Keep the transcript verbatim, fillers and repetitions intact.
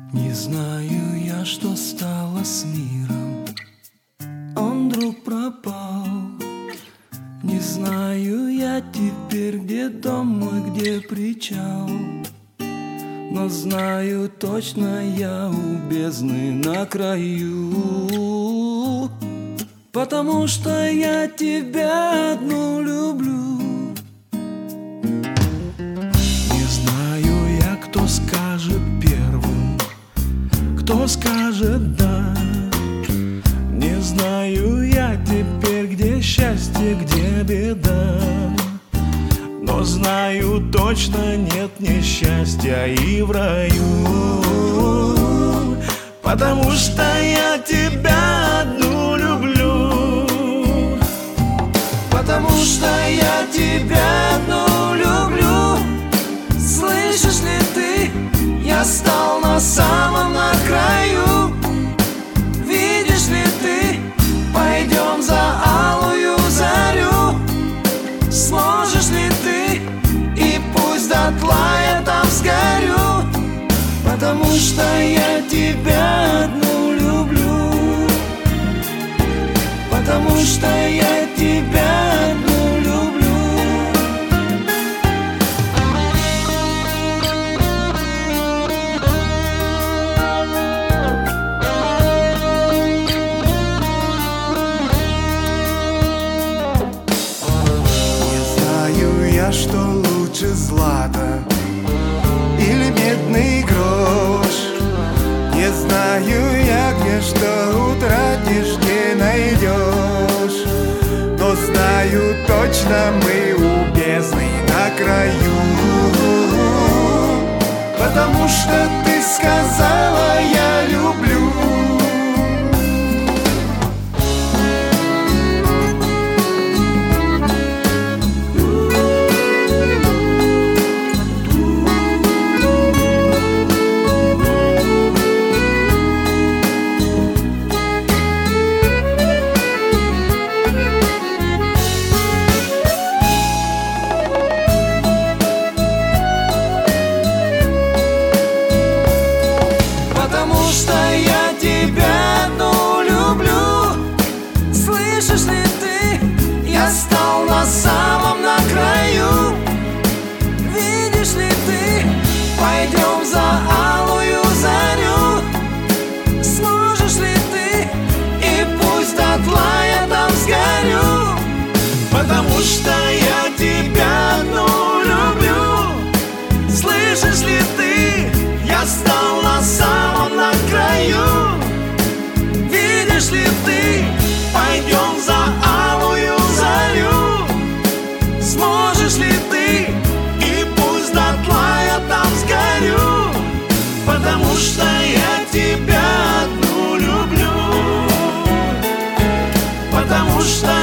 Не знаю я, что стало с миром. Он вдруг пропал. Не знаю я теперь, где дом мой, где причал. Но знаю точно, я у бездны на краю. Потому что я тебя одну люблю. Не знаю я, кто скажет первым, кто скажет «да». Не знаю я теперь, где счастье, где беда. Но знаю точно, нет несчастья и в раю. Потому что я тебя одну люблю. Потому что я тебя одну люблю. Слышишь ли ты, я стал на самом на краю. Видишь ли ты, пойдем за алую зарю. Сможешь ли ты, и пусть дотла я там сгорю. Потому что я тебя одну люблю. Потому что я тебя одну люблю. Что лучше злато или медный грош. Не знаю я, где что утратишь, не найдешь. Но знаю точно, мы у бездны на краю. Потому что ты сказала, я люблю. Я стал на самом на краю. Видишь ли ты, пойдем за алую зарю. Сможешь ли ты, и пусть дотла я там сгорю. Потому что я тебя одну люблю. Слышишь ли ты, я стал на самом на краю. Видишь ли ты, пойдем за алую зарю. Сможешь ли ты, и пусть дотла я там сгорю. Потому что я тебя одну люблю. Потому что